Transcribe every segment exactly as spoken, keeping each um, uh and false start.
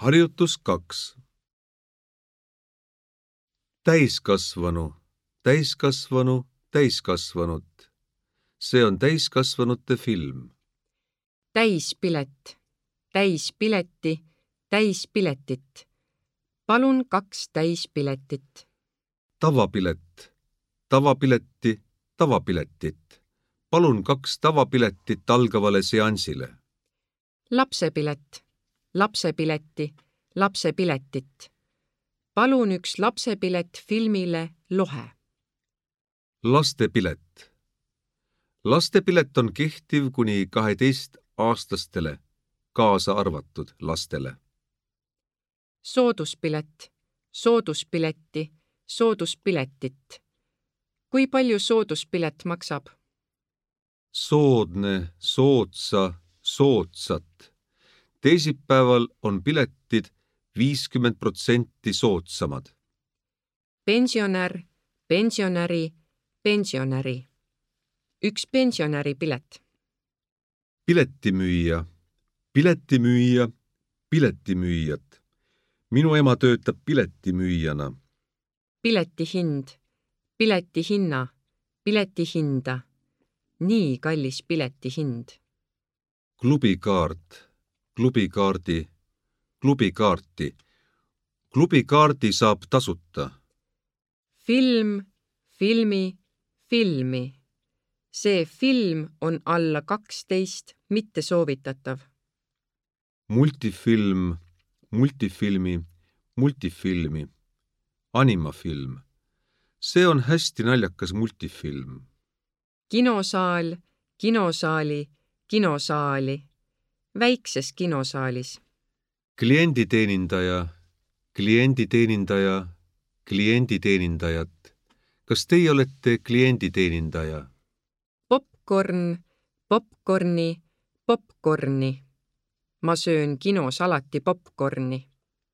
Harjutus kaks. Täiskasvanu, täiskasvanu, täiskasvanud. See on täiskasvanute film. Täispilet, täispileti, täispiletit. Palun kaks täispiletit. Tavapilet, tavapiletti, tavapiletit. Palun kaks tavapiletit algavale seansile. Lapsepilet, lapsepiletti, lapsepiletit. Palun üks lapsepilet filmile Lohe. Lastepilet. Lastepilet on kehtiv kuni kaheteist aastastele, kaasa arvatud lastele. Sooduspilet, sooduspiletti, sooduspiletit. Kui palju sooduspilet maksab? Soodne, soodsa, soodsat. Teisipäeval on piletid viiskümmend protsenti soodsamad. Pensionär, pensionäri, pensionäri. Üks pensionäri pilet. Piletimüüja, piletimüüja, piletimüüjat. Minu ema töötab piletimüüjana. Piletihind, piletihinna, piletihinda. Nii kallis piletihind. Klubikaart, klubikaardi, klubikaarti. Klubikaardi saab tasuta. Film, filmi, filmi. See film on alla kaksteist, mitte soovitatav. Multifilm, multifilmi, multifilmi. Animafilm. See on hästi naljakas multifilm. Kinosaal, kinosaali, kinosaali. Väikses kinosaalis. Klienditeenindaja, klienditeenindaja, klienditeenindajat. Kas teie olete klienditeenindaja? Popcorn, popcorni, popcorni. Ma söön kinos alati popcorni.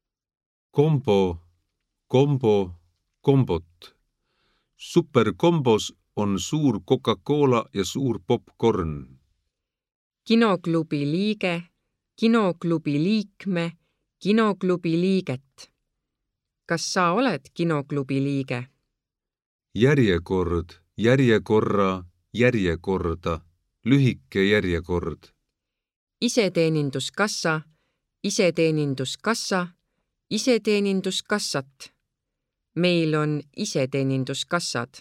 Kombo, kombo, kombot. Superkombos on suur Coca-Cola ja suur popcorn. Kinoklubi liige, kinoklubi liikme, kinoklubi liiget. Kas sa oled kinoklubi liige? Järjekord, järjekorra, järjekorda, lühike järjekord. Iseteeninduskassa, iseteeninduskassa, iseteeninduskassat. Meil on iseteeninduskassad.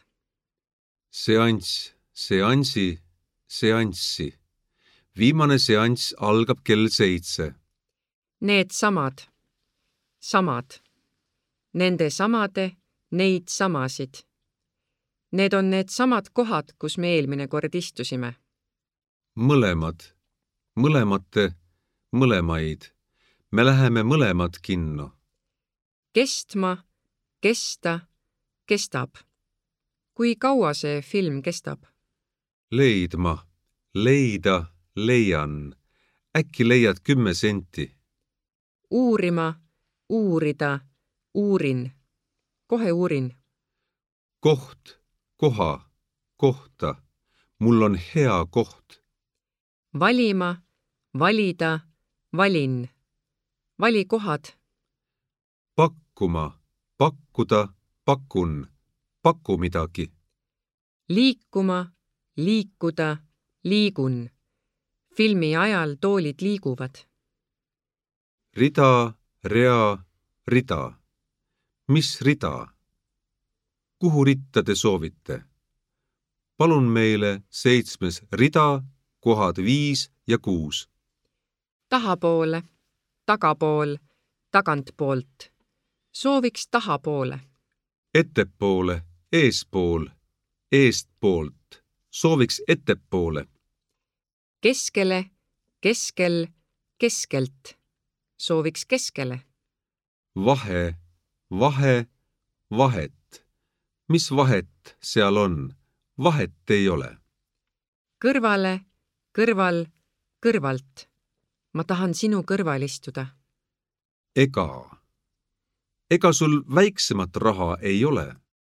Seanss, seansi, seanssi. Viimane seanss algab kell seitse. Need samad, samad. Nende samade, neid samasid. Need on need samad kohad, kus me eelmine kord istusime. Mõlemad, mõlemate, mõlemaid. Me läheme mõlemad kinno. Kestma, kesta, kestab. Kui kaua see film kestab? Leidma, leida, leian. Äkki leiad kümme senti. Uurima, uurida, uurin. Kohe uurin. Koht, koha, kohta. Mul on hea koht. Valima, valida, valin. Vali kohad. Pakkuma, pakkuda, pakun. Paku midagi. Liikuma, liikuda, liigun. Filmi ajal toolid liiguvad. Rida, rea, rida. Mis rida? Kuhu ritta te soovite? Palun meile seitsmes rida, kohad viis ja kuus. Tahapoole, tagapool, tagantpoolt. Sooviks tahapoole. Ettepoole, eespool, eestpoolt. Sooviks ettepoole. Keskele, keskel, keskelt. Sooviks keskele. Vahe, vahe, vahet. Mis vahet seal on? Vahet ei ole. Kõrvale, kõrval, kõrvalt. Ma tahan sinu kõrval istuda. Ega. Ega sul väiksemat raha ei ole?